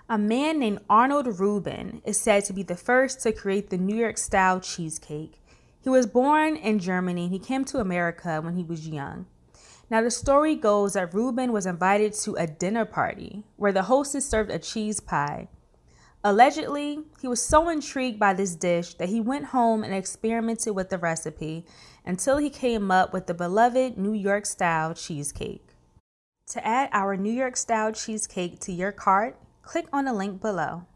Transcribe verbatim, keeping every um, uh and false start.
A man named Arnold Rubin is said to be the first to create the New York style cheesecake. He was born in Germany. He came to America when he was young. Now, the story goes that Rubin was invited to a dinner party where the hostess served a cheese pie. Allegedly, he was so intrigued by this dish that he went home and experimented with the recipe until he came up with the beloved New York style cheesecake. To add our New York style cheesecake to your cart, click on the link below.